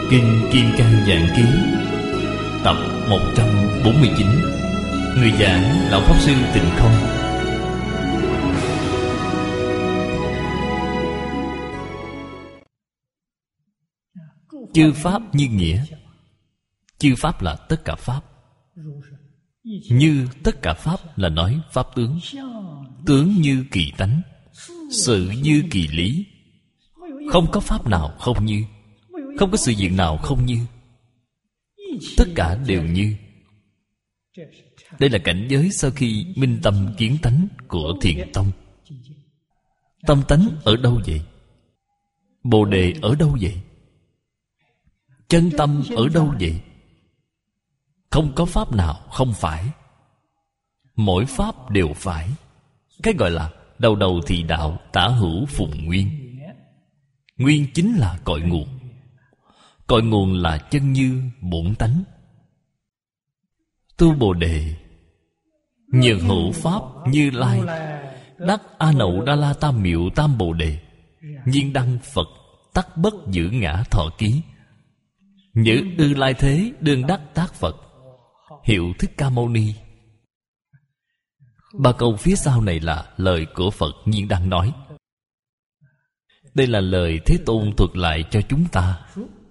Kinh Kim Cang Giảng Ký tập 149. Người giảng Lão Pháp Sư Tịnh Không. Chư Pháp như nghĩa. Chư Pháp là tất cả Pháp. Như tất cả Pháp là nói Pháp tướng. Tướng như kỳ tánh, sự như kỳ lý. Không có Pháp nào không như, không có sự việc nào không như. Tất cả đều như. Đây là cảnh giới sau khi minh tâm kiến tánh của Thiền Tông. Tâm tánh ở đâu vậy? Bồ đề ở đâu vậy? Chân tâm ở đâu vậy? Không có Pháp nào không phải. Mỗi Pháp đều phải. Cái gọi là đầu đầu thì đạo, tả hữu phùng nguyên. Nguyên chính là cội nguồn. Cội nguồn là chân như bổn tánh. Tu Bồ đề, nhờ hữu Pháp Như Lai, đắc A Nậu Đa La Tam Miệu Tam Bồ đề, nhiên đăng Phật, tắc bất giữ ngã thọ ký. Nhữ ư lai thế đương đắc tác Phật, hiệu Thích Ca Mâu Ni. Ba câu phía sau này là lời của Phật Nhiên Đăng nói. Đây là lời Thế Tôn thuật lại cho chúng ta.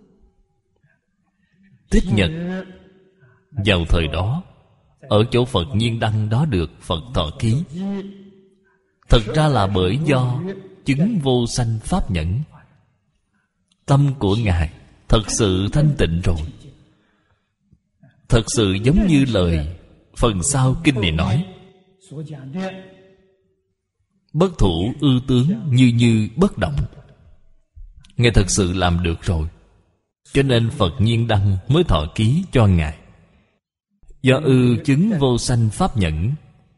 Thích Nhật vào thời đó, ở chỗ Phật Nhiên Đăng đó được Phật thọ ký. Thật ra là bởi do chứng vô sanh pháp nhẫn. Tâm của Ngài thật sự thanh tịnh rồi. Thật sự giống như lời phần sau kinh này nói: bất thủ ư tướng, như như bất động. Ngài thật sự làm được rồi. Cho nên Phật Nhiên Đăng mới thọ ký cho Ngài. Do ư chứng vô sanh pháp nhẫn,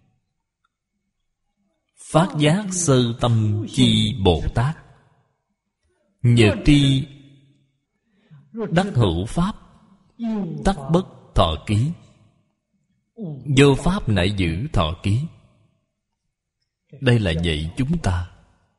phát giác sơ tâm chi Bồ Tát, nhược tri đắc hữu Pháp, tắc bất thọ ký. Vô Pháp nại giữ thọ ký. Đây là dạy chúng ta.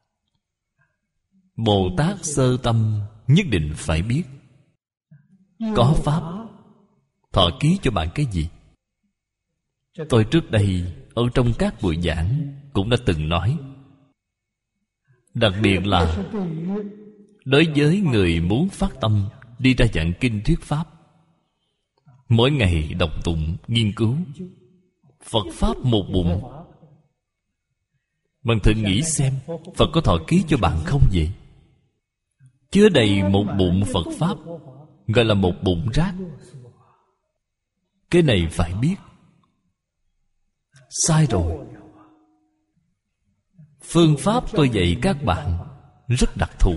Bồ Tát sơ tâm nhất định phải biết. Có Pháp thọ ký cho bạn cái gì? Tôi trước đây ở trong các buổi giảng cũng đã từng nói. Đặc biệt là đối với người muốn phát tâm đi ra giảng kinh thuyết Pháp, mỗi ngày đọc tụng, nghiên cứu Phật Pháp một bụng. Bạn thử nghĩ xem, Phật có thọ ký cho bạn không vậy? Chứa đầy một bụng Phật Pháp, gọi là một bụng rác. Cái này phải biết. Sai rồi. Phương pháp tôi dạy các bạn rất đặc thù.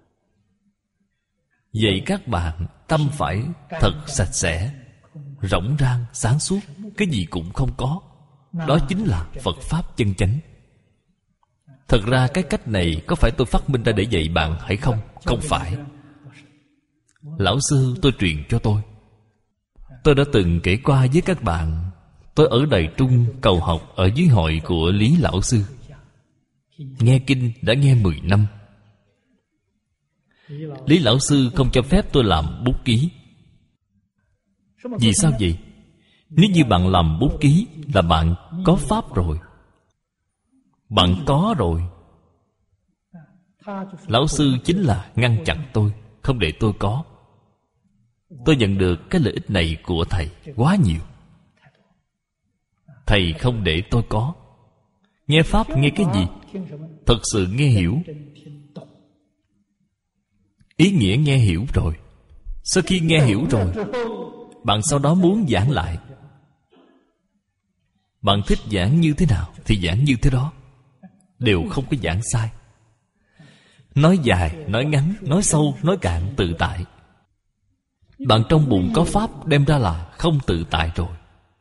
Dạy các bạn tâm phải thật sạch sẽ, rỗng rang, sáng suốt, cái gì cũng không có. Đó chính là Phật Pháp chân chánh. Thật ra cái cách này có phải tôi phát minh ra để dạy bạn hay không? Không phải. Lão sư tôi truyền cho tôi. Tôi đã từng kể qua với các bạn. Tôi ở Đài Trung cầu học ở dưới hội của Lý Lão Sư. Nghe kinh đã nghe 10 năm. Lý Lão Sư không cho phép tôi làm bút ký. Vì sao vậy? Nếu như bạn làm bút ký là bạn có Pháp rồi. Bạn có rồi. Lão Sư chính là ngăn chặn tôi, không để tôi có. Tôi nhận được cái lợi ích này của Thầy quá nhiều. Thầy không để tôi có. Nghe Pháp nghe cái gì? Thật sự nghe hiểu. Ý nghĩa nghe hiểu rồi. Sau khi nghe hiểu rồi, bạn sau đó muốn giảng lại. Bạn thích giảng như thế nào thì giảng như thế đó. Đều không có giảng sai. Nói dài, nói ngắn, nói sâu, nói cạn, tự tại. Bạn trong bụng có Pháp đem ra là không tự tại rồi.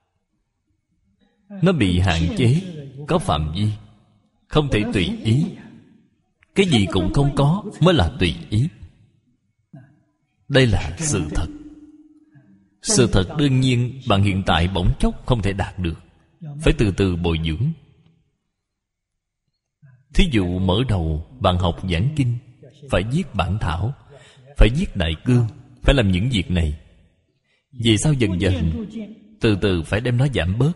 Nó bị hạn chế, có phạm vi, không thể tùy ý. Cái gì cũng không có mới là tùy ý. Đây là sự thật. Sự thật đương nhiên bạn hiện tại bỗng chốc không thể đạt được. Phải từ từ bồi dưỡng. Thí dụ mở đầu bạn học giảng kinh, phải viết bản thảo, phải viết đại cương, phải làm những việc này. Vì sao dần dần từ từ phải đem nó giảm bớt?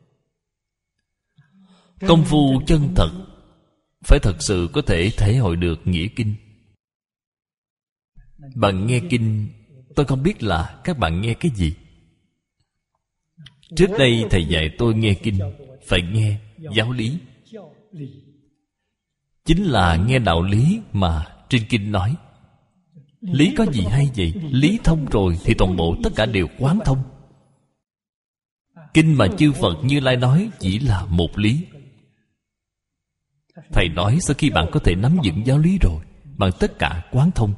Công phu chân thật phải thật sự có thể thể hội được nghĩa kinh. Bạn nghe kinh, tôi không biết là các bạn nghe cái gì. Trước đây thầy dạy tôi nghe kinh phải nghe giáo lý, chính là nghe đạo lý mà trên kinh nói. Lý có gì hay vậy? Lý thông rồi thì toàn bộ tất cả đều quán thông. Kinh mà chư Phật Như Lai nói chỉ là một lý. Thầy nói sau khi bạn có thể nắm vững giáo lý rồi, bạn tất cả quán thông.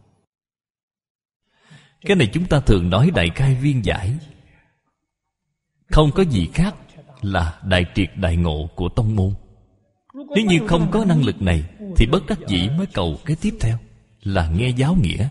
Cái này chúng ta thường nói đại khai viên giải, không có gì khác là đại triệt đại ngộ của tông môn. Nếu như không có năng lực này thì bất đắc dĩ mới cầu cái tiếp theo là nghe giáo nghĩa.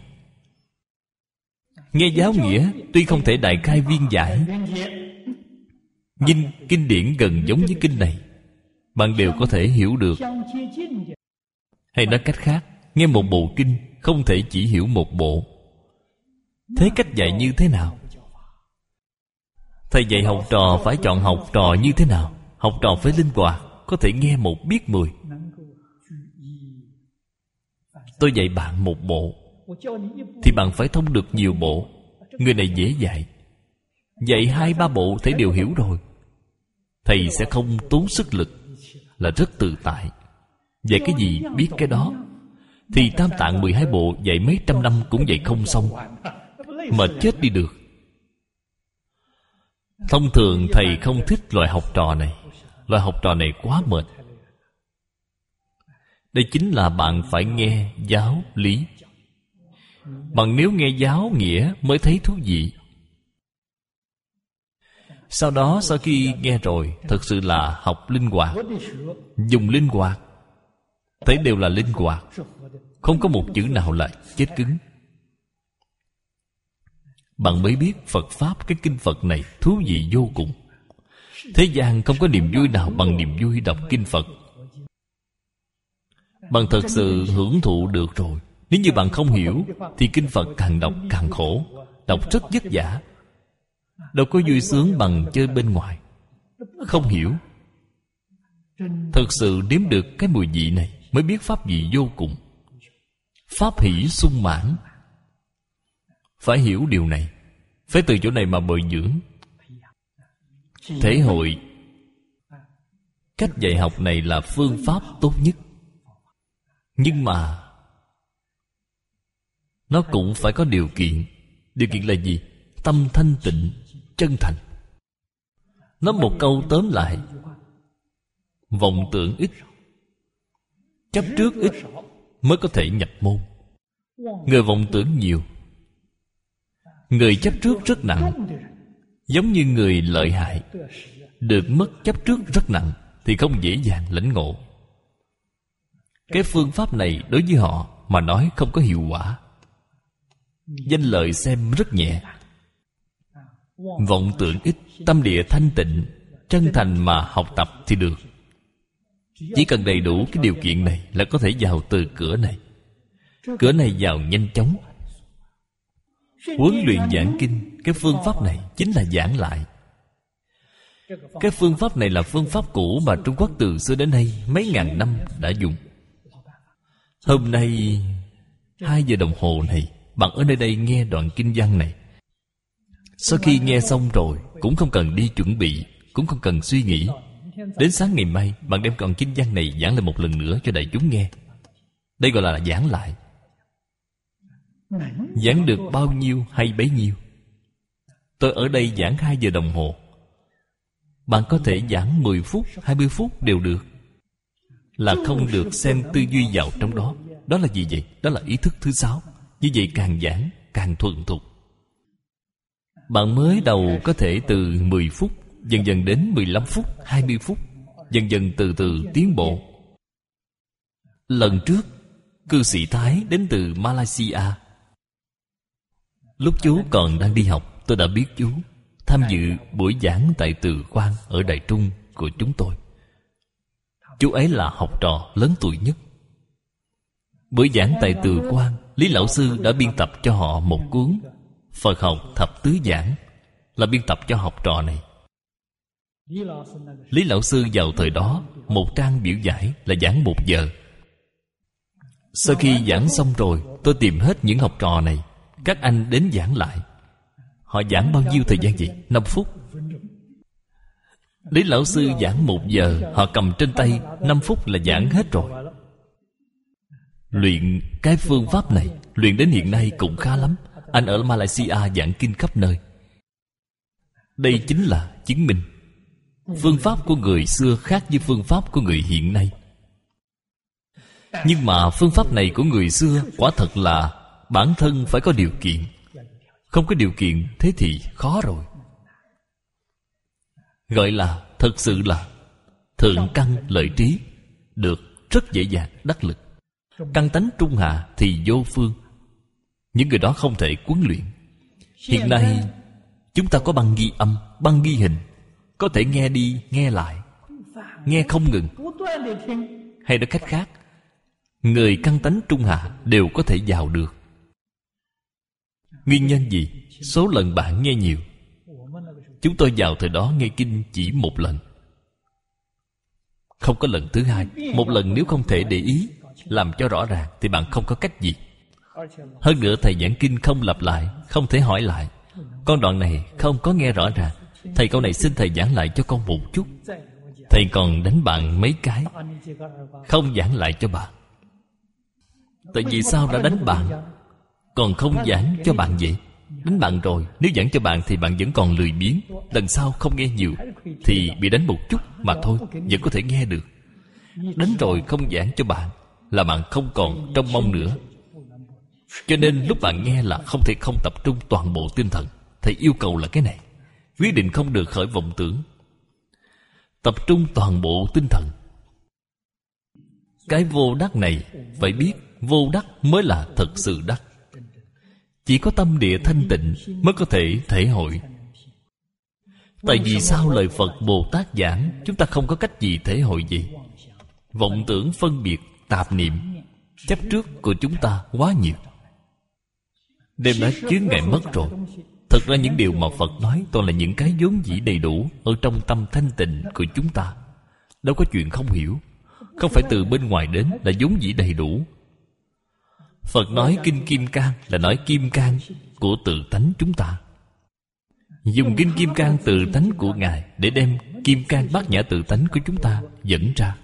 Nghe giáo nghĩa tuy không thể đại khai viên giải, nhưng kinh điển gần giống với kinh này bạn đều có thể hiểu được. Hay nói cách khác, nghe một bộ kinh không thể chỉ hiểu một bộ. Thế cách dạy như thế nào? Thầy dạy học trò phải chọn học trò như thế nào? Học trò phải linh hoạt, có thể nghe một biết 10. Tôi dạy bạn một bộ thì bạn phải thông được nhiều bộ. Người này dễ dạy, dạy 2-3 bộ thấy đều hiểu rồi. Thầy sẽ không tốn sức lực, là rất tự tại. Dạy cái gì biết cái đó. Thì Tam Tạng 12 bộ dạy mấy trăm năm cũng dạy không xong, mệt chết đi được. Thông thường thầy không thích loại học trò này. Loại học trò này quá mệt. Đây chính là bạn phải nghe giáo lý. Bạn nếu nghe giáo nghĩa mới thấy thú vị. Sau đó sau khi nghe rồi, thật sự là học linh hoạt, dùng linh hoạt, thấy đều là linh hoạt, không có một chữ nào là chết cứng. Bạn mới biết Phật Pháp, cái kinh Phật này thú vị vô cùng. Thế gian không có niềm vui nào bằng niềm vui đọc kinh Phật. Bạn thật sự hưởng thụ được rồi. Nếu như bạn không hiểu thì kinh Phật càng đọc càng khổ, đọc rất vất vả, đâu có vui sướng bằng chơi bên ngoài. Không hiểu, thật sự nếm được cái mùi vị này mới biết pháp vị vô cùng. Pháp hỷ sung mãn. Phải hiểu điều này, phải từ chỗ này mà bồi dưỡng, thể hội. Cách dạy học này là phương pháp tốt nhất. Nhưng mà nó cũng phải có điều kiện. Điều kiện là gì? Tâm thanh tịnh, chân thành. Nói một câu tóm lại, vọng tưởng ít, chấp trước ít mới có thể nhập môn. Người vọng tưởng nhiều, người chấp trước rất nặng. Giống như người lợi hại, được mất chấp trước rất nặng thì không dễ dàng lãnh ngộ. Cái phương pháp này đối với họ mà nói không có hiệu quả. Danh lợi xem rất nhẹ. Vọng tưởng ít, tâm địa thanh tịnh, chân thành mà học tập thì được. Chỉ cần đầy đủ cái điều kiện này là có thể vào từ cửa này. Cửa này vào nhanh chóng. Huấn luyện giảng kinh, cái phương pháp này chính là giảng lại. Cái phương pháp này là phương pháp cũ mà Trung Quốc từ xưa đến nay mấy ngàn năm đã dùng. Hôm nay 2 giờ đồng hồ này, bạn ở nơi đây nghe đoạn kinh văn này. Sau khi nghe xong rồi, cũng không cần đi chuẩn bị, cũng không cần suy nghĩ. Đến sáng ngày mai, bạn đem đoạn kinh văn này giảng lại một lần nữa cho đại chúng nghe. Đây gọi là giảng lại. Giảng được bao nhiêu hay bấy nhiêu. Tôi ở đây giảng 2 giờ đồng hồ, bạn có thể giảng 10 phút, 20 phút đều được. Là không được xem tư duy vào trong đó. Đó là gì vậy? Đó là ý thức thứ 6. Như vậy càng giảng càng thuần thục. Bạn mới đầu có thể từ 10 phút dần dần đến 15 phút, 20 phút, dần dần từ từ tiến bộ. Lần trước cư sĩ Thái đến từ Malaysia. Lúc chú còn đang đi học, tôi đã biết chú tham dự buổi giảng tại Từ Quan ở Đài Trung của chúng tôi. Chú ấy là học trò lớn tuổi nhất. Buổi giảng tại Từ Quan Lý Lão Sư đã biên tập cho họ một cuốn Phật học thập tứ giảng, là biên tập cho học trò này. Lý Lão Sư vào thời đó, một trang biểu giải là giảng 1 giờ. Sau khi giảng xong rồi, tôi tìm hết những học trò này, các anh đến giảng lại. Họ giảng bao nhiêu thời gian vậy? 5 phút. Lý Lão Sư giảng 1 giờ, họ cầm trên tay 5 phút là giảng hết rồi. Luyện cái phương pháp này, luyện đến hiện nay cũng khá lắm. Anh ở Malaysia giảng kinh khắp nơi. Đây chính là chứng minh phương pháp của người xưa khác với phương pháp của người hiện nay. Nhưng mà phương pháp này của người xưa quả thật là bản thân phải có điều kiện. Không có điều kiện thế thì khó rồi. Gọi là thật sự là thượng căn lợi trí, được rất dễ dàng đắc lực. Căn tánh trung hạ thì vô phương. Những người đó không thể huấn luyện. Hiện nay chúng ta có băng ghi âm, băng ghi hình, có thể nghe đi nghe lại, nghe không ngừng. Hay nói cách khác, người căn tánh trung hạ đều có thể vào được. Nguyên nhân gì? Số lần bạn nghe nhiều. Chúng tôi vào thời đó nghe kinh chỉ 1 lần, không có lần thứ hai. 1 lần nếu không thể để ý, làm cho rõ ràng thì bạn không có cách gì. Hơn nữa thầy giảng kinh không lặp lại, không thể hỏi lại. Con đoạn này không có nghe rõ ràng, thầy câu này xin thầy giảng lại cho con một chút. Thầy còn đánh bạn mấy cái, không giảng lại cho bạn. Tại vì sao đã đánh bạn, còn không giảng cho bạn vậy? Đánh bạn rồi, nếu giảng cho bạn thì bạn vẫn còn lười biếng, lần sau không nghe nhiều thì bị đánh một chút mà thôi, vẫn có thể nghe được. Đánh rồi không giảng cho bạn là bạn không còn trông mong nữa. Cho nên lúc bạn nghe là không thể không tập trung toàn bộ tinh thần. Thầy yêu cầu là cái này, quyết định không được khởi vọng tưởng, tập trung toàn bộ tinh thần. Cái vô đắc này phải biết, vô đắc mới là thật sự đắc. Chỉ có tâm địa thanh tịnh mới có thể thể hội. Tại vì sao lời Phật Bồ Tát giảng chúng ta không có cách gì thể hội gì? Vọng tưởng phân biệt, tạp niệm, chấp trước của chúng ta quá nhiều, đem đã chướng ngại mất rồi. Thật ra những điều mà Phật nói toàn là những cái vốn dĩ đầy đủ ở trong tâm thanh tịnh của chúng ta. Đâu có chuyện không hiểu. Không phải từ bên ngoài đến, là vốn dĩ đầy đủ. Phật nói Kinh Kim Cang là nói kim cang của tự tánh chúng ta. Dùng Kinh Kim Cang tự tánh của Ngài để đem Kim Cang Bát Nhã tự tánh của chúng ta dẫn ra.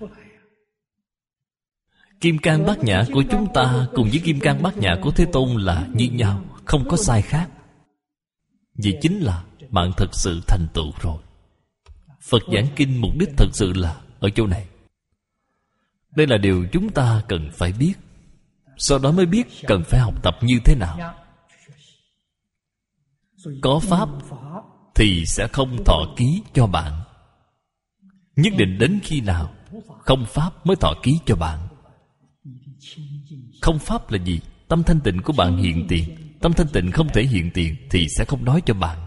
Kim Cang Bát Nhã của chúng ta cùng với Kim Cang Bát Nhã của Thế Tôn là như nhau, không có sai khác. Vậy chính là bạn thật sự thành tựu rồi. Phật giảng kinh mục đích thật sự là ở chỗ này. Đây là điều chúng ta cần phải biết. Sau đó mới biết cần phải học tập như thế nào. Có pháp thì sẽ không thọ ký cho bạn. Nhất định đến khi nào không pháp mới thọ ký cho bạn. Không pháp là gì? Tâm thanh tịnh của bạn hiện tiền. Tâm thanh tịnh không thể hiện tiền thì sẽ không nói cho bạn.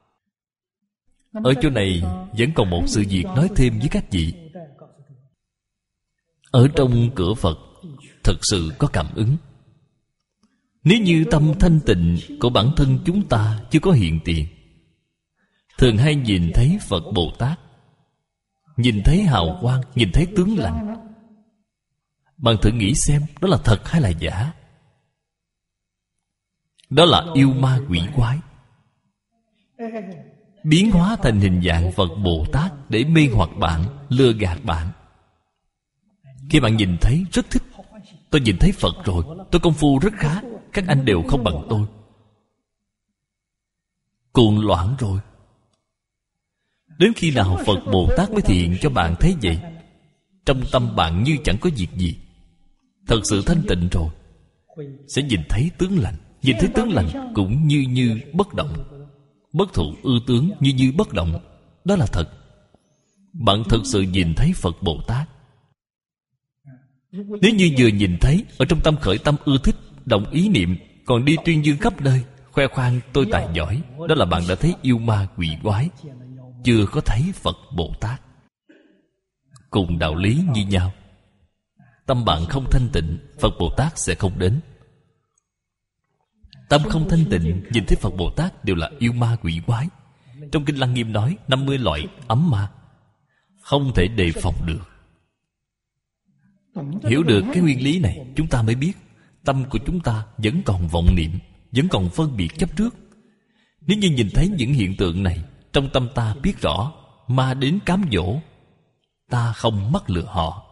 Ở chỗ này vẫn còn một sự việc nói thêm với các vị. Ở trong cửa Phật thật sự có cảm ứng. Nếu như tâm thanh tịnh của bản thân chúng ta chưa có hiện tiền, thường hay nhìn thấy Phật Bồ Tát, nhìn thấy hào quang, nhìn thấy tướng lành, bạn thử nghĩ xem đó là thật hay là giả. Đó là yêu ma quỷ quái, biến hóa thành hình dạng Phật Bồ Tát để mê hoặc bạn, lừa gạt bạn. Khi bạn nhìn thấy rất thích, tôi nhìn thấy Phật rồi, tôi công phu rất khá, các anh đều không bằng tôi. Cuồng loạn rồi. Đến khi nào Phật Bồ Tát mới thể hiện cho bạn thấy vậy? Trong tâm bạn như chẳng có việc gì, thật sự thanh tịnh rồi, sẽ nhìn thấy tướng lành. Nhìn thấy tướng lành cũng như bất động, bất thụ ư tướng như bất động. Đó là thật. Bạn thực sự nhìn thấy Phật Bồ Tát. Nếu như vừa nhìn thấy, ở trong tâm khởi tâm ưa thích, động ý niệm, còn đi tuyên dương khắp nơi, khoe khoang tôi tài giỏi, đó là bạn đã thấy yêu ma quỷ quái, chưa có thấy Phật Bồ Tát. Cùng đạo lý như nhau. Tâm bạn không thanh tịnh, Phật Bồ Tát sẽ không đến. Tâm không thanh tịnh, nhìn thấy Phật Bồ Tát đều là yêu ma quỷ quái. Trong Kinh Lăng Nghiêm nói 50 loại ấm ma, không thể đề phòng được. Hiểu được cái nguyên lý này, chúng ta mới biết tâm của chúng ta vẫn còn vọng niệm, vẫn còn phân biệt chấp trước. Nếu như nhìn thấy những hiện tượng này, trong tâm ta biết rõ ma đến cám dỗ, ta không mắc lừa họ.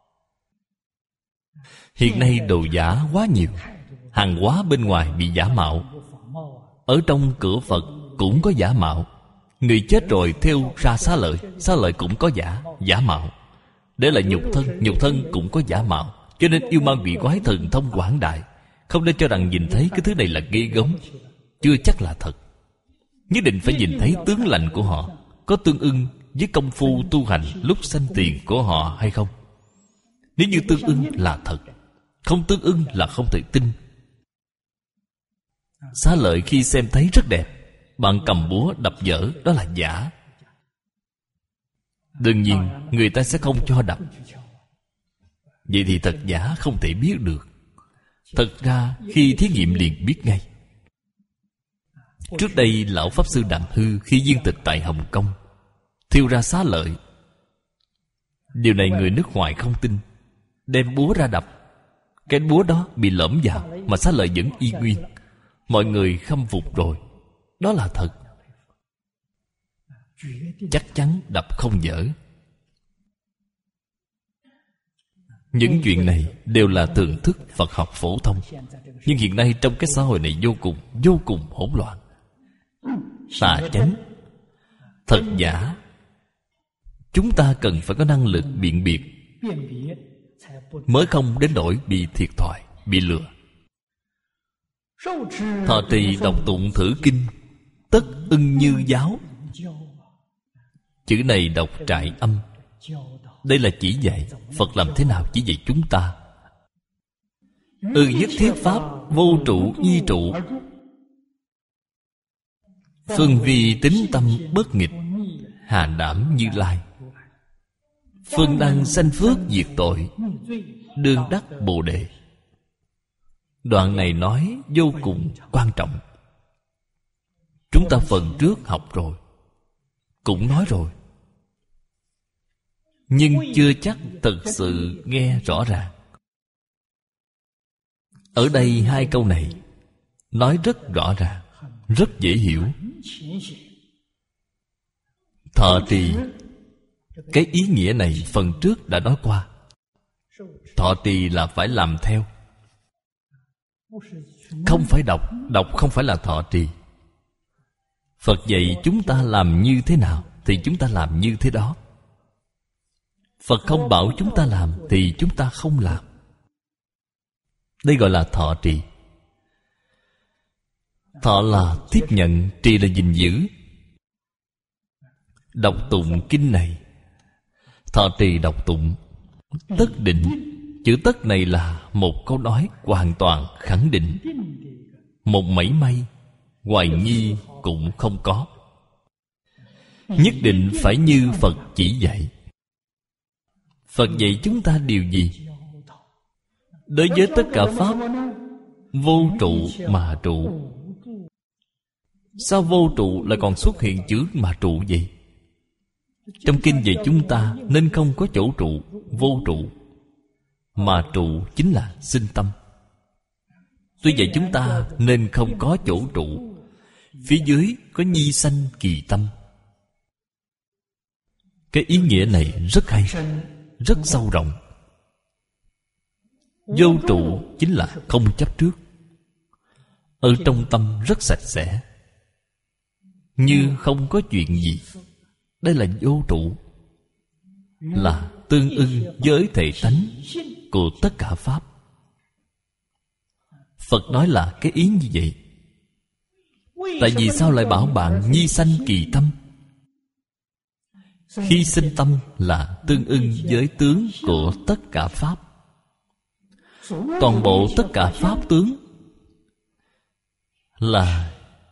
Hiện nay đồ giả quá nhiều, hàng hóa bên ngoài bị giả mạo, ở trong cửa Phật cũng có giả mạo. Người chết rồi theo ra xá lợi cũng có giả mạo. Để là nhục thân cũng có giả mạo. Cho nên yêu ma quỷ quái thần thông quảng đại, không nên cho rằng nhìn thấy cái thứ này là ghê gớm, chưa chắc là thật. Nhất định phải nhìn thấy tướng lành của họ có tương ưng với công phu tu hành lúc sanh tiền của họ hay không. Nếu như tương ưng là thật, không tương ưng là không thể tin. Xá lợi khi xem thấy rất đẹp, bạn cầm búa đập vỡ, đó là giả. Đương nhiên người ta sẽ không cho đập. Vậy thì thật giả không thể biết được. Thật ra khi thí nghiệm liền biết ngay. Trước đây Lão Pháp Sư Đàm Hư khi viên tịch tại Hồng Kông thiêu ra xá lợi. Điều này người nước ngoài không tin, đem búa ra đập, cái búa đó bị lõm vào mà xá lợi vẫn y nguyên. Mọi người khâm phục rồi. Đó là thật, chắc chắn đập không dở. Những chuyện này đều là thường thức Phật học phổ thông. Nhưng hiện nay trong cái xã hội này vô cùng hỗn loạn. Tà chánh, thật giả, chúng ta cần phải có năng lực biện biệt, mới không đến nỗi bị thiệt thòi, bị lừa. Thọ trì đọc tụng thử kinh, tất ưng như giáo. Chữ này đọc trại âm. Đây là chỉ dạy Phật làm thế nào chỉ dạy chúng ta. Nhất thiết pháp vô trụ nhi trụ, phương vi tính tâm bất nghịch, hà đảm Như Lai. Phương đăng sanh phước diệt tội, đương đắc Bồ Đề. Đoạn này nói vô cùng quan trọng. Chúng ta phần trước học rồi, cũng nói rồi, nhưng chưa chắc thực sự nghe rõ ràng. Ở đây hai câu này nói rất rõ ràng, rất dễ hiểu. Thọ trì, cái ý nghĩa này phần trước đã nói qua. Thọ trì là phải làm theo, không phải đọc. Đọc không phải là thọ trì. Phật dạy chúng ta làm như thế nào thì chúng ta làm như thế đó. Phật không bảo chúng ta làm thì chúng ta không làm. Đây gọi là thọ trì. Thọ là tiếp nhận, trì là gìn giữ. Đọc tụng kinh này, thọ trì đọc tụng, tất định. Chữ tất này là một câu nói hoàn toàn khẳng định, một mảy may hoài nghi cũng không có. Nhất định phải như Phật chỉ dạy. Phật dạy chúng ta điều gì? Đối với tất cả pháp, vô trụ mà trụ. Sao vô trụ lại còn xuất hiện chữ mà trụ vậy? Trong kinh dạy chúng ta nên không có chỗ trụ, vô trụ. Mà trụ chính là sinh tâm. Tuy vậy chúng ta nên không có chỗ trụ. Phía dưới có nhi sanh kỳ tâm. Cái ý nghĩa này rất hay, rất sâu rộng. Vô trụ chính là không chấp trước. Ở trong tâm rất sạch sẽ, như không có chuyện gì. Đây là vô trụ, là tương ưng với thể tánh của tất cả pháp. Phật nói là cái ý như vậy. Tại vì sao lại bảo bạn nhi sanh kỳ tâm? Khi sinh tâm là tương ưng với tướng của tất cả pháp. Toàn bộ tất cả pháp tướng là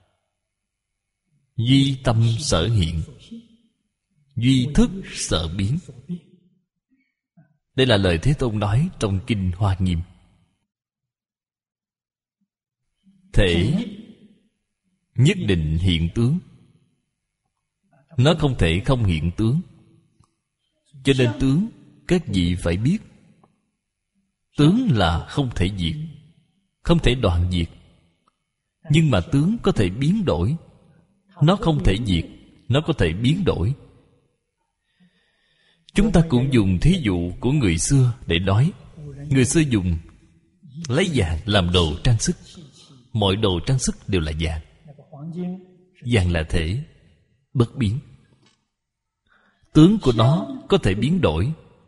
duy tâm sở hiện, duy thức sở biến. Đây là lời Thế Tôn nói trong Kinh Hoa Nghiêm. thể nhất định hiện tướng. Nó không thể không hiện tướng. Cho nên tướng các vị phải biết. Tướng là không thể diệt, không thể đoạn diệt. Nhưng mà tướng có thể biến đổi. Nó không thể diệt, nó có thể biến đổi. Chúng ta cũng dùng thí dụ của người xưa để nói. Người xưa dùng lấy vàng làm đồ trang sức. Mọi đồ trang sức đều là vàng. Vàng là thể bất biến. Tướng của nó có thể biến đổi.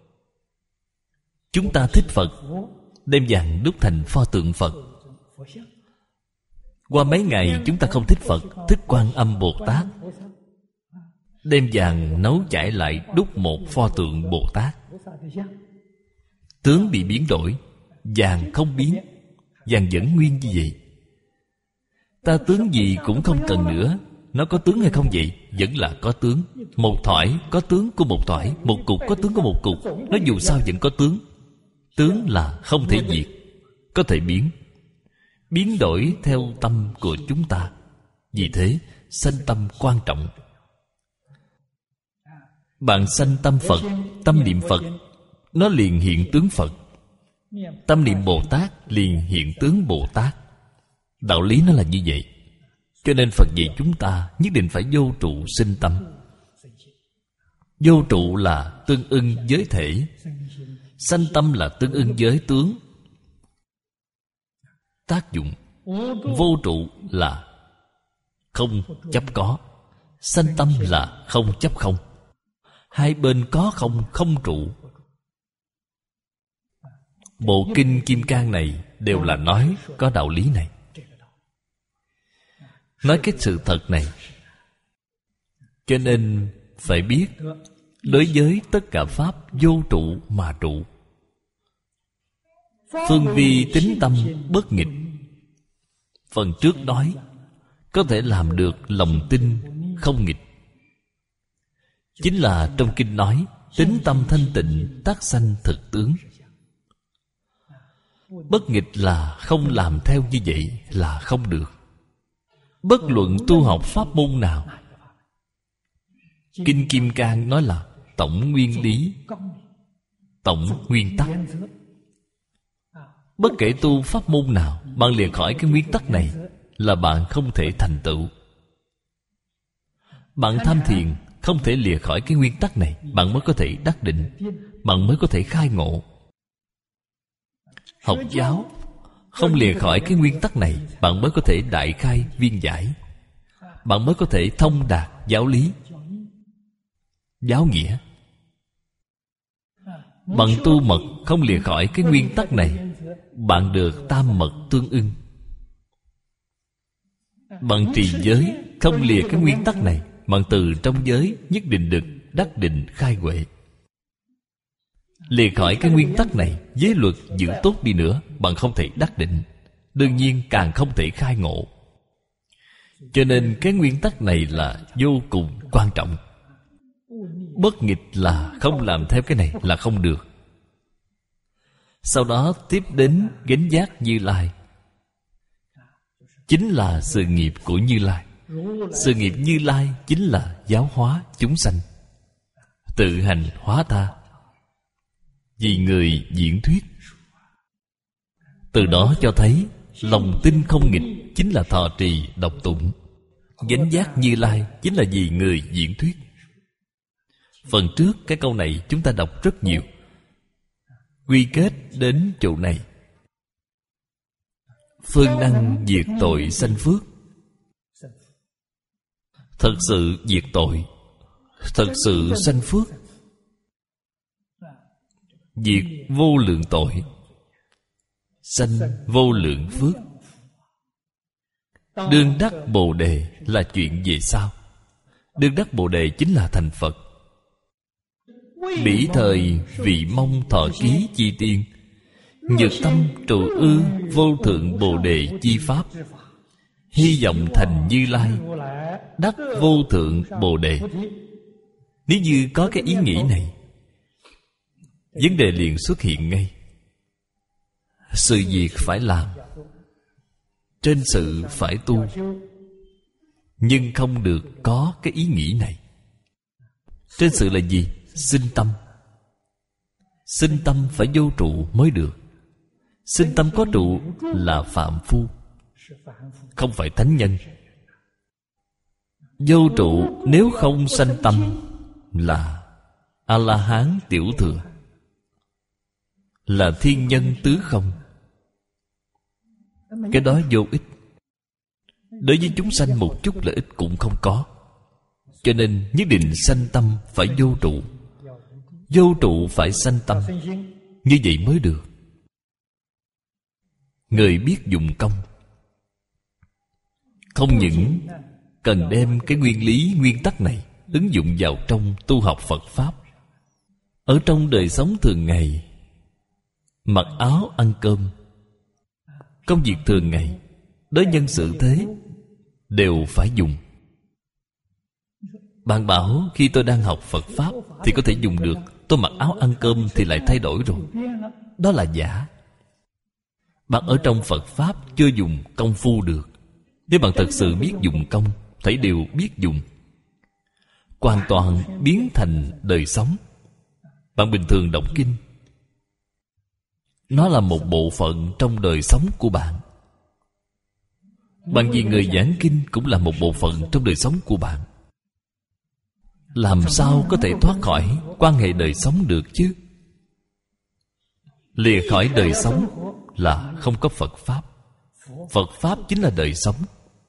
Chúng ta thích Phật, đem vàng đúc thành pho tượng Phật. Qua mấy ngày chúng ta không thích Phật, thích Quan Âm Bồ Tát, đem vàng nấu chảy lại đúc một pho tượng Bồ Tát. Tướng bị biến đổi, vàng không biến, vàng vẫn nguyên như vậy. Ta tướng gì cũng không cần nữa. Nó có tướng hay không vậy? Vẫn là có tướng. Một thỏi có tướng của một thỏi, một cục có tướng của một cục. Nó dù sao vẫn có tướng. Tướng là không thể diệt, có thể biến. Biến đổi theo tâm của chúng ta. Vì thế sanh tâm quan trọng. Bạn sanh tâm Phật, tâm niệm Phật, nó liền hiện tướng Phật. Tâm niệm Bồ Tát liền hiện tướng Bồ Tát. Đạo lý nó là như vậy. Cho nên Phật dạy chúng ta nhất định phải vô trụ sinh tâm. Vô trụ là tương ưng với thể, sanh tâm là tương ưng với tướng. Tác dụng vô trụ là không chấp có, sanh tâm là không chấp không. Hai bên có không, không trụ. Bộ kinh Kim Cang này đều là nói có đạo lý này, nói cái sự thật này. Cho nên phải biết, đối với tất cả pháp vô trụ mà trụ. Phương vi tín tâm bất nghịch. Phần trước nói có thể làm được lòng tin không nghịch. Chính là trong kinh nói tín tâm thanh tịnh tác sanh thực tướng. Bất nghịch là không làm theo như vậy là không được. Bất luận tu học pháp môn nào, Kinh Kim Cang nói là tổng nguyên lý, tổng nguyên tắc. Bất kể tu pháp môn nào, bạn lìa khỏi cái nguyên tắc này là bạn không thể thành tựu. Bạn tham thiền không thể lìa khỏi cái nguyên tắc này, bạn mới có thể đắc định, bạn mới có thể khai ngộ. Học giáo không lìa khỏi cái nguyên tắc này, bạn mới có thể đại khai viên giải, bạn mới có thể thông đạt giáo lý, giáo nghĩa. Bạn tu mật không lìa khỏi cái nguyên tắc này, bạn được tam mật tương ưng. Bạn trì giới không lìa cái nguyên tắc này, bạn từ trong giới nhất định được đắc định khai huệ. Lìa khỏi cái nguyên tắc này, giới luật giữ tốt đi nữa, bạn không thể đắc định, đương nhiên càng không thể khai ngộ. Cho nên cái nguyên tắc này là vô cùng quan trọng. Bất nghịch là không làm theo cái này là không được. Sau đó tiếp đến gánh giác Như Lai, chính là sự nghiệp của Như Lai. Sự nghiệp Như Lai chính là giáo hóa chúng sanh, tự hành hóa ta, vì người diễn thuyết. Từ đó cho thấy lòng tin không nghịch chính là thọ trì đọc tụng. Gánh giác Như Lai chính là vì người diễn thuyết. Phần trước cái câu này chúng ta đọc rất nhiều. Quy kết đến chỗ này: phương năng diệt tội sanh phước. Thật sự diệt tội, thật sự sanh phước, diệt vô lượng tội, sanh vô lượng phước. Đương đắc Bồ Đề là chuyện về sau. Đương đắc Bồ Đề chính là thành Phật. Bỉ thời vị mong thọ ký chi tiên, nhược tâm trụ ư vô thượng Bồ Đề chi pháp. Hy vọng thành Như Lai, đắc vô thượng Bồ Đề. Nếu như có cái ý nghĩ này, vấn đề liền xuất hiện ngay. Sự việc phải làm trên sự phải tu, nhưng không được có cái ý nghĩ này. Trên sự là gì? Sinh tâm. Sinh tâm phải vô trụ mới được. Sinh tâm có trụ là phạm phu, không phải thánh nhân. Vô trụ nếu không sanh tâm là A-la-hán tiểu thừa, là thiên nhân tứ không. Cái đó vô ích. Đối với chúng sanh một chút lợi ích cũng không có. Cho nên nhất định sanh tâm phải vô trụ. Vô trụ phải sanh tâm. Như vậy mới được. Người biết dụng công, không những cần đem cái nguyên lý, nguyên tắc này ứng dụng vào trong tu học Phật Pháp. Ở trong đời sống thường ngày, mặc áo ăn cơm, công việc thường ngày, đối nhân xử thế đều phải dùng. Bạn bảo khi tôi đang học Phật Pháp thì có thể dùng được, tôi mặc áo ăn cơm thì lại thay đổi rồi. Đó là giả. Bạn ở trong Phật Pháp chưa dùng công phu được. Nếu bạn thật sự biết dùng công, thảy đều biết dùng, hoàn toàn biến thành đời sống. Bạn bình thường đọc kinh, nó là một bộ phận trong đời sống của bạn. Bạn vì người giảng kinh cũng là một bộ phận trong đời sống của bạn. Làm sao có thể thoát khỏi quan hệ đời sống được chứ? Lìa khỏi đời sống là không có Phật Pháp. Phật Pháp chính là đời sống.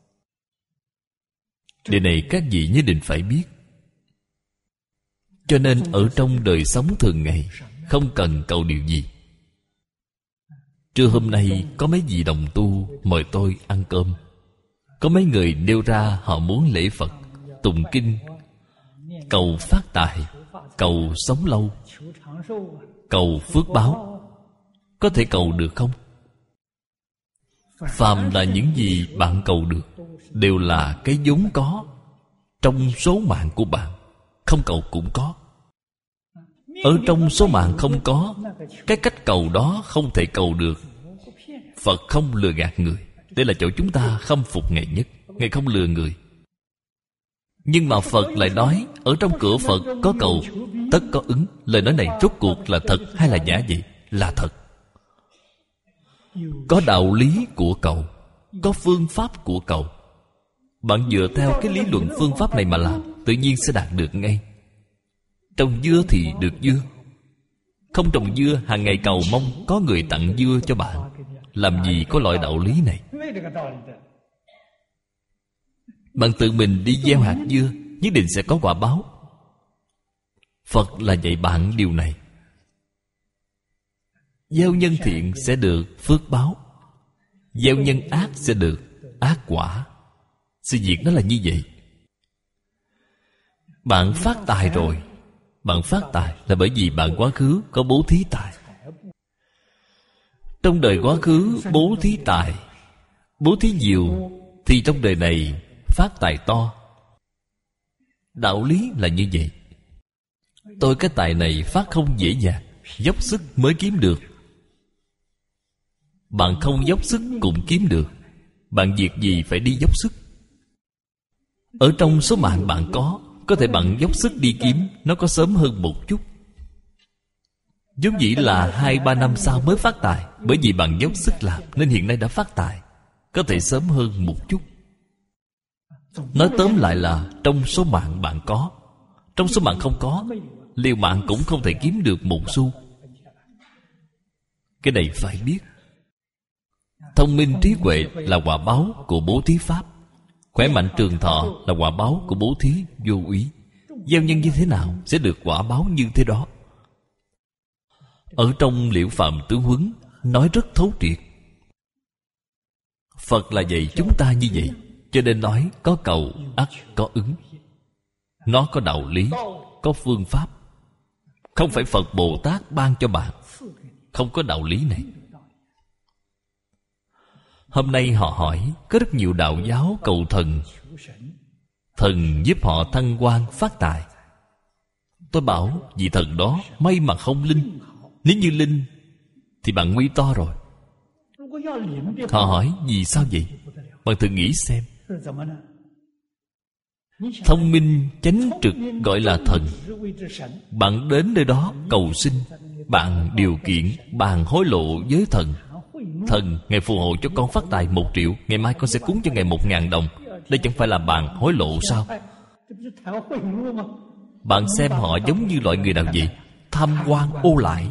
Điều này các vị nhất định phải biết. Cho nên ở trong đời sống thường ngày không cần cầu điều gì. Trưa hôm nay có mấy vị đồng tu mời tôi ăn cơm. Có mấy người nêu ra họ muốn lễ Phật, tụng kinh, cầu phát tài, cầu sống lâu, cầu phước báo. Có thể cầu được không? Phàm là những gì bạn cầu được đều là cái vốn có trong số mạng của bạn. Không cầu cũng có. Ở trong số mạng không có, cái cách cầu đó không thể cầu được. Phật không lừa gạt người. Đây là chỗ chúng ta khâm phục Ngài nhất. Ngài không lừa người. Nhưng mà Phật lại nói ở trong cửa Phật có cầu tất có ứng. Lời nói này rốt cuộc là thật hay là giả vậy? Là thật. Có đạo lý của cầu, có phương pháp của cầu. Bạn dựa theo cái lý luận phương pháp này mà làm, tự nhiên sẽ đạt được ngay. Trồng dưa thì được dưa. Không trồng dưa, hàng ngày cầu mong có người tặng dưa cho bạn. Làm gì có loại đạo lý này? Bạn tự mình đi gieo hạt dưa, nhất định sẽ có quả báo. Phật là dạy bạn điều này. Gieo nhân thiện sẽ được phước báo, gieo nhân ác sẽ được ác quả. Sự việc nó là như vậy. Bạn phát tài rồi. Bạn phát tài là bởi vì bạn quá khứ có bố thí tài. Trong đời quá khứ bố thí tài, bố thí nhiều, thì trong đời này phát tài to. Đạo lý là như vậy. Tôi cái tài này phát không dễ dàng, dốc sức mới kiếm được. Bạn không dốc sức cũng kiếm được. Bạn việc gì phải đi dốc sức. Ở trong số mạng bạn có thể bạn dốc sức đi kiếm, nó có sớm hơn một chút. Giống dĩ là 2-3 năm sau mới phát tài. Bởi vì bạn dốc sức làm nên hiện nay đã phát tài. Có thể sớm hơn một chút. Nói tóm lại là trong số mạng bạn có. Trong số mạng không có, liều mạng cũng không thể kiếm được một xu. Cái này phải biết. Thông minh trí huệ là quả báo của bố thí pháp. Khỏe mạnh trường thọ là quả báo của bố thí vô úy. Gieo nhân như thế nào sẽ được quả báo như thế đó. Ở trong Liễu Phạm Tướng Huấn nói rất thấu triệt. Phật là dạy chúng ta như vậy. Cho nên nói có cầu ắt có ứng. Nó có đạo lý, có phương pháp. Không phải Phật Bồ Tát ban cho bạn. Không có đạo lý này. Hôm nay họ hỏi có rất nhiều đạo giáo cầu thần, thần giúp họ thăng quan phát tài. Tôi bảo vị thần đó may mà không linh. Nếu như linh thì bạn nguy to rồi. Họ hỏi vì sao vậy? Bạn thử nghĩ xem. Thông minh chánh trực gọi là thần. Bạn đến nơi đó cầu xin, bạn điều kiện, bạn hối lộ với thần. Thần, Ngài phù hộ cho con phát tài 1 triệu, ngày mai con sẽ cúng cho Ngài 1.000 đồng. Đây chẳng phải là bạn hối lộ sao? Bạn xem họ giống như loại người nào vậy? Tham quan ô lại.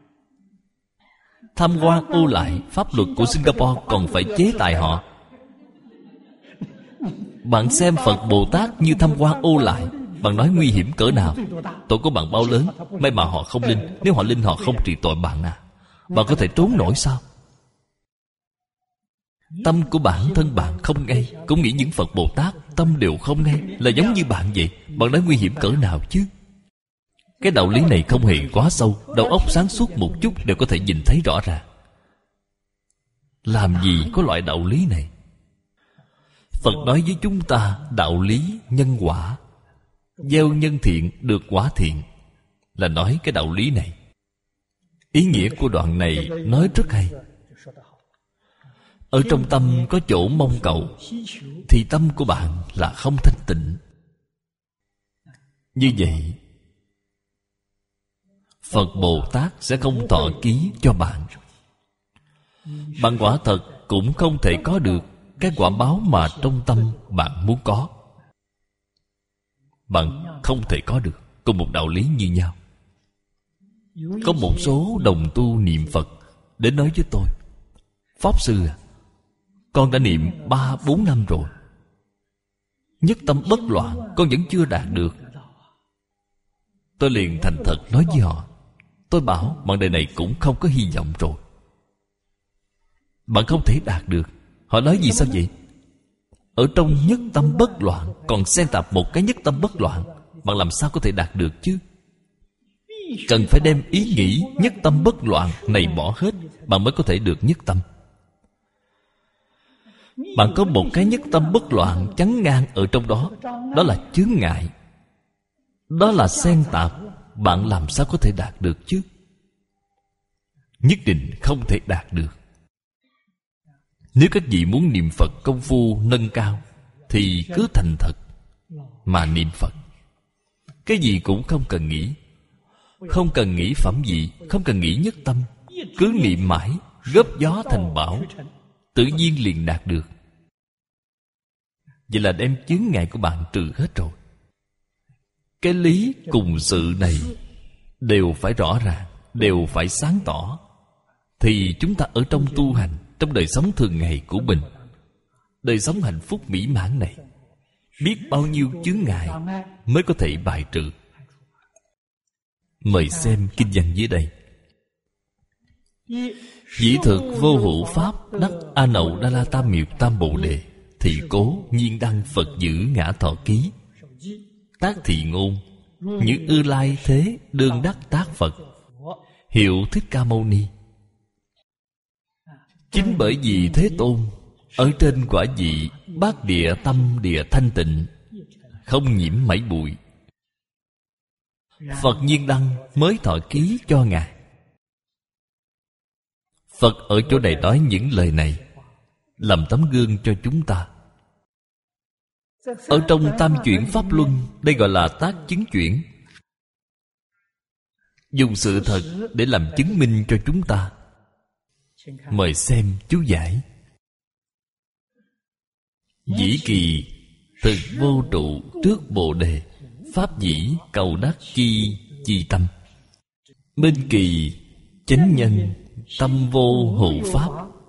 Tham quan ô lại, pháp luật của Singapore còn phải chế tài họ. Bạn xem Phật Bồ Tát như tham quan ô lại, bạn nói nguy hiểm cỡ nào? Tội của bạn bao lớn? May mà họ không linh. Nếu họ linh họ không trị tội bạn à. Bạn có thể trốn nổi sao? Tâm của bản thân bạn không ngay, cũng nghĩ những Phật Bồ Tát tâm đều không ngay, là giống như bạn vậy. Bạn nói nguy hiểm cỡ nào chứ? Cái đạo lý này không hề quá sâu. Đầu óc sáng suốt một chút đều có thể nhìn thấy rõ ràng. Làm gì có loại đạo lý này? Phật nói với chúng ta đạo lý nhân quả. Gieo nhân thiện được quả thiện, là nói cái đạo lý này. Ý nghĩa của đoạn này nói rất hay. Ở trong tâm có chỗ mong cầu, thì tâm của bạn là không thanh tịnh. Như vậy Phật Bồ Tát sẽ không thọ ký cho bạn. Bạn quả thật cũng không thể có được cái quả báo mà trong tâm bạn muốn có. Bạn không thể có được. Cùng một đạo lý như nhau. Có một số đồng tu niệm Phật đến nói với tôi: Pháp Sư à, con đã niệm 3-4 năm rồi, nhất tâm bất loạn con vẫn chưa đạt được. Tôi liền thành thật nói với họ, tôi bảo bạn đời này cũng không có hy vọng rồi. Bạn không thể đạt được. Họ nói gì sao vậy? Ở trong nhất tâm bất loạn còn xen tạp một cái nhất tâm bất loạn, bạn làm sao có thể đạt được chứ? Cần phải đem ý nghĩ nhất tâm bất loạn này bỏ hết, bạn mới có thể được nhất tâm. Bạn có một cái nhất tâm bất loạn chắn ngang ở trong đó, đó là chướng ngại, đó là xen tạp. Bạn làm sao có thể đạt được chứ? Nhất định không thể đạt được. Nếu các vị muốn niệm Phật công phu nâng cao, thì cứ thành thật mà niệm Phật. Cái gì cũng không cần nghĩ, không cần nghĩ phẩm vị, không cần nghĩ nhất tâm, cứ niệm mãi, góp gió thành bão, tự nhiên liền đạt được. Vậy là đem chướng ngại của bạn trừ hết rồi. Cái lý cùng sự này đều phải rõ ràng, đều phải sáng tỏ, thì chúng ta ở trong tu hành, trong đời sống thường ngày của mình, đời sống hạnh phúc mỹ mãn này, biết bao nhiêu chướng ngại mới có thể bài trừ. Mời xem kinh văn dưới đây. Dĩ thực vô hữu pháp đắc A Nậu Đa La Tam Miệu Tam Bồ Đề, thị cố nhiên đăng Phật giữ ngã thọ ký. Tác thị ngôn, những Ư Lai thế đương đắc tác Phật, hiệu Thích Ca Mâu Ni. Chính bởi vì Thế Tôn ở trên quả vị bát địa tâm địa thanh tịnh, không nhiễm mảy bụi, Phật nhiên đăng mới thọ ký cho Ngài. Phật ở chỗ này nói những lời này làm tấm gương cho chúng ta. Ở trong tam chuyển pháp luân, đây gọi là tác chứng chuyển, dùng sự thật để làm chứng minh cho chúng ta. Mời xem chú giải. Dĩ kỳ thực vô trụ trước Bồ Đề, pháp dĩ cầu đắc chi chi tâm. Minh kỳ chánh nhân tâm vô hữu pháp,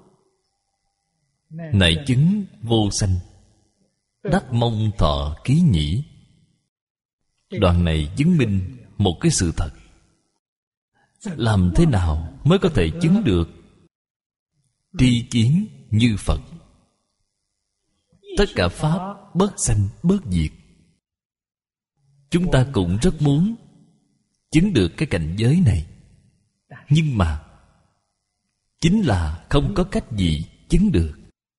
nại chứng vô sanh, đắc mong thọ ký nhĩ. Đoạn này chứng minh một cái sự thật. Làm thế nào mới có thể chứng được tri kiến như Phật? Tất cả pháp bất sanh bất diệt. Chúng ta cũng rất muốn chứng được cái cảnh giới này, nhưng mà chính là không có cách gì chứng được.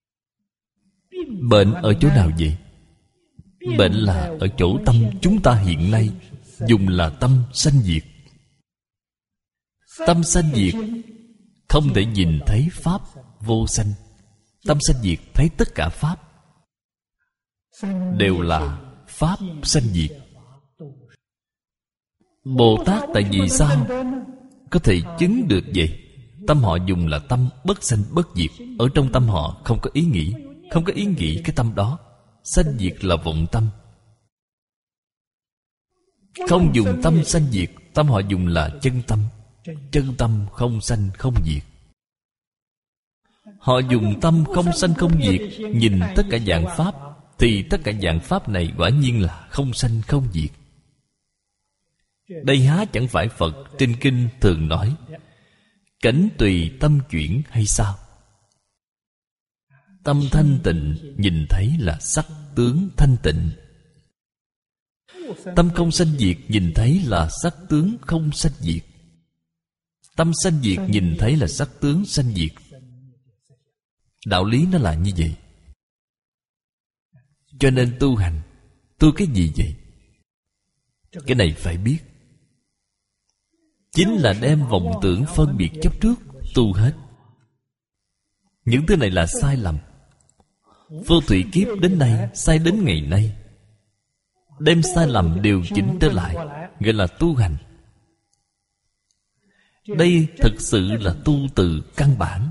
Bệnh ở chỗ nào vậy? Bệnh là ở chỗ tâm chúng ta hiện nay dùng là tâm sanh diệt. Tâm sanh diệt, không thể nhìn thấy pháp vô sanh, Tâm sanh diệt thấy tất cả pháp đều là pháp sanh diệt. Bồ Tát tại vì sao có thể chứng được vậy? Tâm họ dùng là tâm bất sanh bất diệt. Ở trong tâm họ không có ý nghĩ. Không có ý nghĩ cái tâm đó. Sanh diệt là vọng tâm. Không dùng tâm sanh diệt. Tâm họ dùng là chân tâm. Chân tâm không sanh không diệt. Họ dùng tâm không sanh không diệt nhìn tất cả dạng pháp, thì tất cả dạng pháp này quả nhiên là không sanh không diệt. Đây há chẳng phải Phật trên kinh thường nói cảnh tùy tâm chuyển hay sao? Tâm thanh tịnh nhìn thấy là sắc tướng thanh tịnh. Tâm không sanh diệt nhìn thấy là sắc tướng không sanh diệt. Tâm sanh diệt nhìn thấy là sắc tướng sanh diệt. Đạo lý nó là như vậy. Cho nên tu hành, tu cái gì vậy? Cái này phải biết. Chính là đem vọng tưởng phân biệt chấp trước tu hết. Những thứ này là sai lầm. Vô thủy kiếp đến nay, sai đến ngày nay. Đem sai lầm điều chỉnh trở lại, gọi là tu hành. Đây thực sự là tu từ căn bản.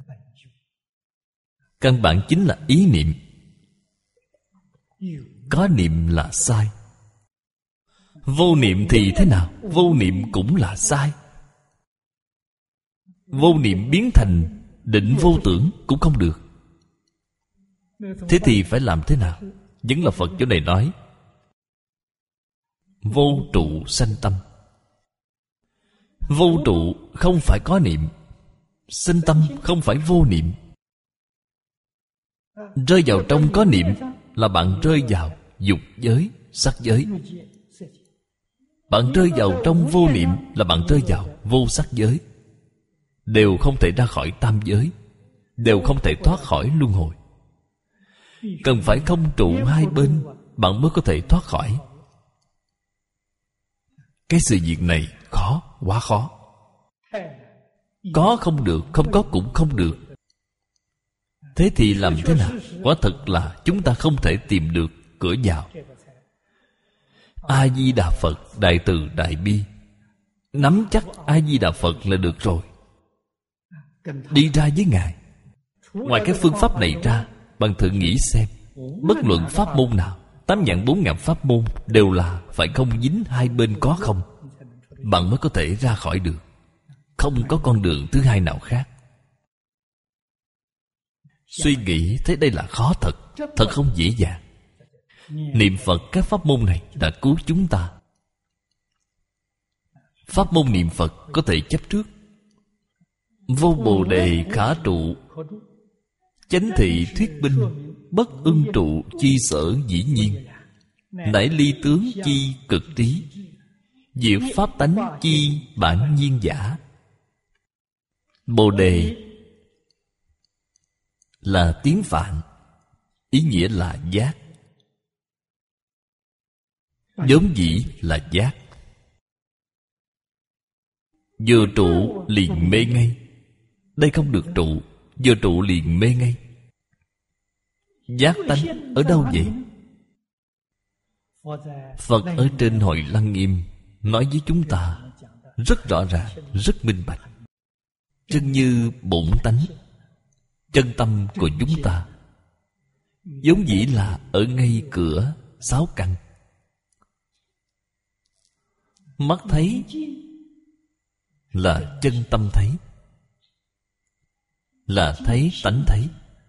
Căn bản chính là ý niệm. Có niệm là sai. Vô niệm thì thế nào? Vô niệm cũng là sai. Vô niệm biến thành định vô tưởng cũng không được. Thế thì phải làm thế nào? Vẫn là Phật chỗ này nói vô trụ sanh tâm. Vô trụ không phải có niệm. Sanh tâm không phải vô niệm. Rơi vào trong có niệm là bạn rơi vào dục giới, sắc giới. Bạn rơi vào trong vô niệm là bạn rơi vào vô sắc giới. Đều không thể ra khỏi tam giới. Đều không thể thoát khỏi luân hồi. Cần phải không trụ hai bên, bạn mới có thể thoát khỏi. Cái sự việc này khó, quá khó. Có không được, không có cũng không được. Thế thì làm thế nào? Quả thật là chúng ta không thể tìm được cửa vào. A-di-đà Phật đại từ đại bi. Nắm chắc A-di-đà Phật là được rồi. Đi ra với Ngài. Ngoài cái phương pháp này ra, bạn thử nghĩ xem, bất luận pháp môn nào, 8.400.000 pháp môn đều là phải không dính hai bên có không, bạn mới có thể ra khỏi được. Không có con đường thứ hai nào khác. Suy nghĩ thấy đây là khó thật. Thật không dễ dàng. Niệm Phật các pháp môn này đã cứu chúng ta. Pháp môn niệm Phật có thể chấp trước. Vô bồ đề khả trụ, chánh thị thuyết binh, bất ưng trụ chi sở dĩ nhiên, nảy ly tướng chi cực trí, diệu pháp tánh chi bản nhiên giả. Bồ đề là tiếng Phạn, ý nghĩa là giác. Vốn dĩ là giác. Vừa trụ liền mê ngay. Đây không được trụ, vừa trụ liền mê ngay. Giác tánh ở đâu vậy? Phật ở trên Hội Lăng Nghiêm nói với chúng ta rất rõ ràng, rất minh bạch. Chân như bổn tánh, chân tâm của chúng ta vốn dĩ là ở ngay cửa 6 căn. Mắt thấy là chân tâm thấy, là thấy tánh thấy.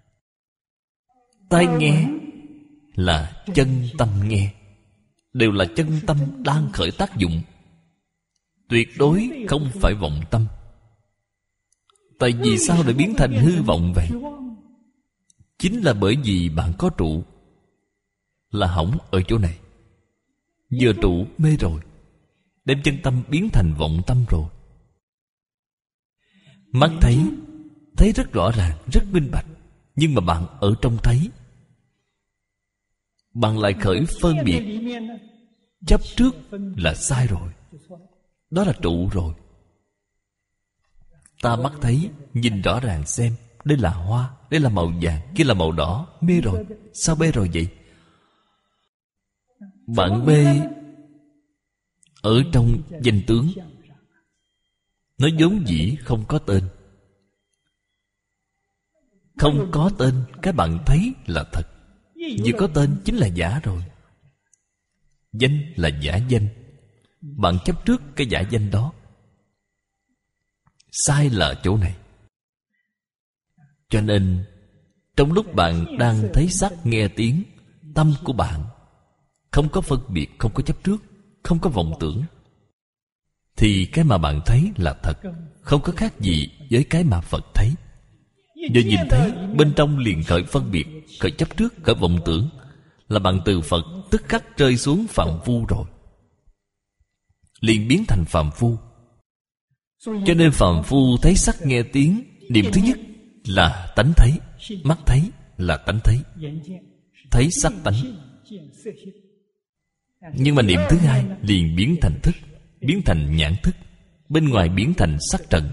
Tai nghe là chân tâm nghe, đều là chân tâm đang khởi tác dụng. Tuyệt đối không phải vọng tâm. Tại vì sao lại biến thành hư vọng vậy? Chính là bởi vì bạn có trụ. Là hỏng ở chỗ này. Vừa trụ mê rồi, đem chân tâm biến thành vọng tâm rồi. Mắt thấy, thấy rất rõ ràng, rất minh bạch. Nhưng mà bạn ở trong thấy, bạn lại khởi phân biệt. Chấp trước là sai rồi. Đó là trụ rồi. Ta mắt thấy, nhìn rõ ràng xem, Đây là hoa, đây là màu vàng, kia là màu đỏ. Mê rồi. Sao mê rồi vậy? Bạn mê ở trong danh tướng. Nó vốn dĩ không có tên. Không có tên, các bạn thấy là thật. Vừa có tên chính là giả rồi. Danh là giả danh. Bạn chấp trước cái giả danh đó. Sai là chỗ này. Cho nên trong lúc bạn đang thấy sắc nghe tiếng, tâm của bạn không có phân biệt, không có chấp trước, không có vọng tưởng, thì cái mà bạn thấy là thật, không có khác gì với cái mà Phật thấy. Vừa nhìn thấy, bên trong liền khởi phân biệt, khởi chấp trước, khởi vọng tưởng, là bạn từ Phật tức khắc rơi xuống phàm phu rồi, liền biến thành phàm phu. Cho nên phàm phu thấy sắc nghe tiếng, niệm thứ nhất là tánh thấy, mắt thấy là tánh thấy, thấy sắc tánh. Nhưng mà niệm thứ hai liền biến thành thức, biến thành nhãn thức, bên ngoài biến thành sắc trần.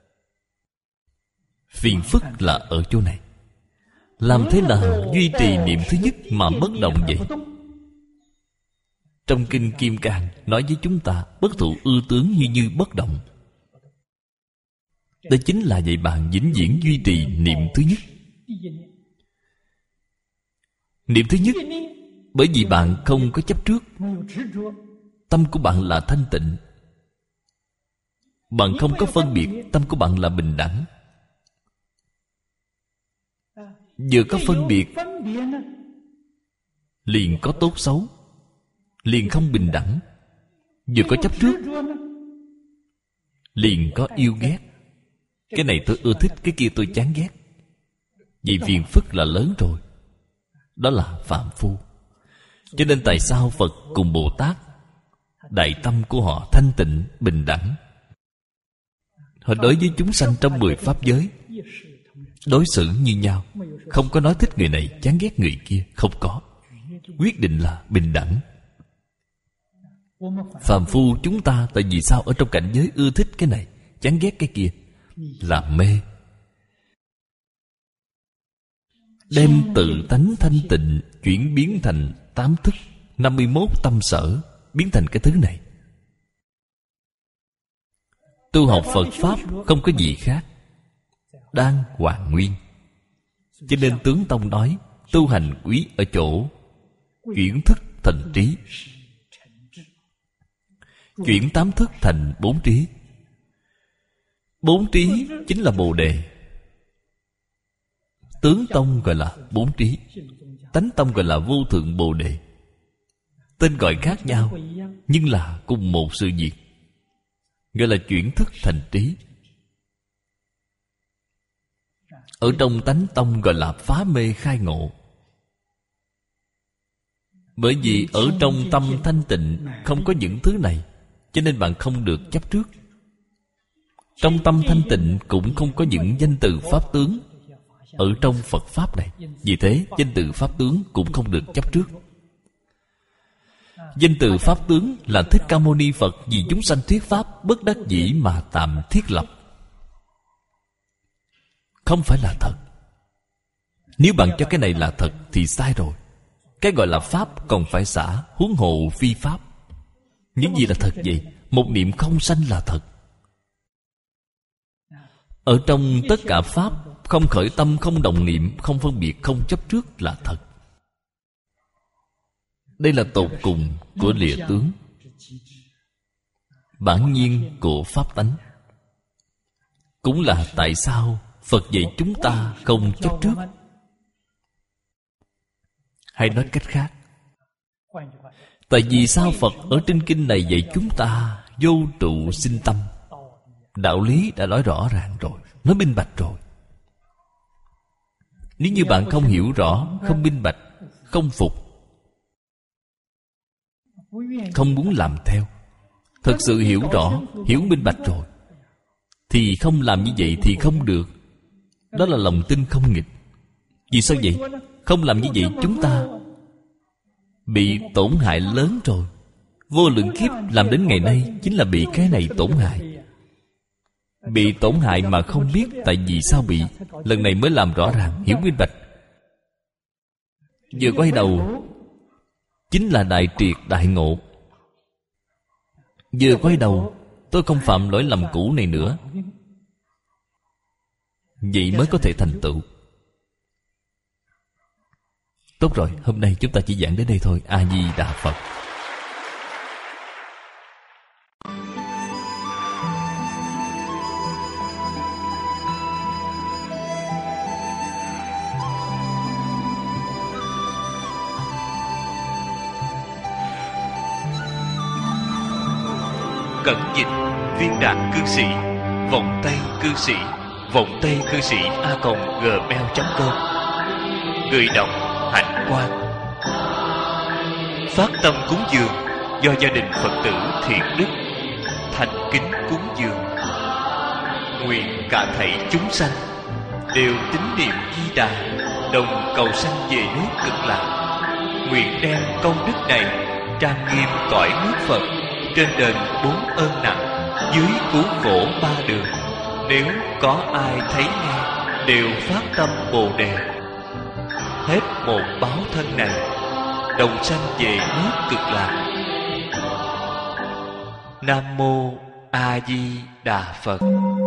Phiền phức là ở chỗ này. Làm thế nào duy trì niệm thứ nhất mà bất động vậy? Trong Kinh Kim Cang nói với chúng ta, bất thụ ư tướng như bất động. Đây chính là vậy, bạn vĩnh viễn duy trì niệm thứ nhất. Niệm thứ nhất, bởi vì bạn không có chấp trước, tâm của bạn là thanh tịnh, bạn không có phân biệt, tâm của bạn là bình đẳng. Vừa có phân biệt liền có tốt xấu, liền không bình đẳng. Vừa có chấp trước liền có yêu ghét. Cái này tôi ưa thích, cái kia tôi chán ghét. Vì phiền phức là lớn rồi. Đó là phàm phu. Cho nên tại sao Phật cùng Bồ Tát, đại tâm của họ thanh tịnh, bình đẳng. Họ đối với chúng sanh trong 10 pháp giới đối xử như nhau, không có nói thích người này, chán ghét người kia, không có. Quyết định là bình đẳng. Phàm phu chúng ta tại vì sao ở trong cảnh giới ưa thích cái này, chán ghét cái kia? Là mê. Đem tự tánh thanh tịnh chuyển biến thành 8 thức, 51 tâm sở, biến thành cái thứ này. Tu học Phật Pháp không có gì khác, đang hoàn nguyên. Cho nên Tướng Tông nói, tu hành quý ở chỗ chuyển thức thành trí, chuyển 8 thức thành 4 trí. 4 trí chính là Bồ Đề. Tướng Tông gọi là 4 trí, Tánh Tông gọi là Vô Thượng Bồ Đề. Tên gọi khác nhau, nhưng là cùng một sự việc, gọi là chuyển thức thành trí. Ở trong Tánh Tông gọi là phá mê khai ngộ. Bởi vì ở trong tâm thanh tịnh không có những thứ này, cho nên bạn không được chấp trước. Trong tâm thanh tịnh cũng không có những danh từ pháp tướng ở trong Phật Pháp này. Vì thế danh từ pháp tướng cũng không được chấp trước. Danh từ pháp tướng là Thích Ca Mâu Ni Phật vì chúng sanh thuyết pháp bất đắc dĩ mà tạm thiết lập, không phải là thật. Nếu bạn cho cái này là thật thì sai rồi. Cái gọi là pháp còn phải xả, huống hộ phi pháp. Những gì là thật vậy? Một niệm không sanh là thật. Ở trong tất cả pháp, không khởi tâm, không động niệm, không phân biệt, không chấp trước là thật. Đây là tột cùng của lìa tướng, bản nhiên của pháp tánh. Cũng là tại sao Phật dạy chúng ta không chấp trước. Hay nói cách khác, tại vì sao Phật ở trên kinh này dạy chúng ta vô trụ sinh tâm? Đạo lý đã nói rõ ràng rồi, nói minh bạch rồi. Nếu như bạn không hiểu rõ, không minh bạch, không phục, không muốn làm theo, thật sự hiểu rõ, hiểu minh bạch rồi, thì không làm như vậy thì không được. Đó là lòng tin không nghịch. Vì sao vậy? Không làm như vậy chúng ta bị tổn hại lớn rồi. Vô lượng kiếp làm đến ngày nay chính là bị cái này tổn hại. Bị tổn hại mà không biết tại vì sao bị. Lần này mới làm rõ ràng, hiểu minh bạch. Vừa quay đầu chính là đại triệt đại ngộ. Vừa quay đầu, tôi không phạm lỗi lầm cũ này nữa. Vậy mới có thể thành tựu. Tốt rồi, hôm nay chúng ta chỉ giảng đến đây thôi. A Di Đà Phật. Cẩn dịch Viên Đạt Cư Sĩ, Vọng Tây Cư Sĩ, Vọng Tây Cư Sĩ @gmail.com. Người đọc Hạnh Quang. Phát tâm cúng dường do gia đình Phật tử Thiện Đức thành kính cúng dường. Nguyện cả thảy chúng sanh đều tín niệm Di Đà, đồng cầu sanh về nước Cực Lạc. Nguyện đem công đức này trang nghiêm cõi nước Phật, trên đền 4 ơn nặng, dưới cứu khổ 3 đường. Nếu có ai thấy nghe đều phát tâm Bồ Đề, hết một báo thân này, đồng sanh về nước Cực Lạc. Nam Mô A Di Đà Phật.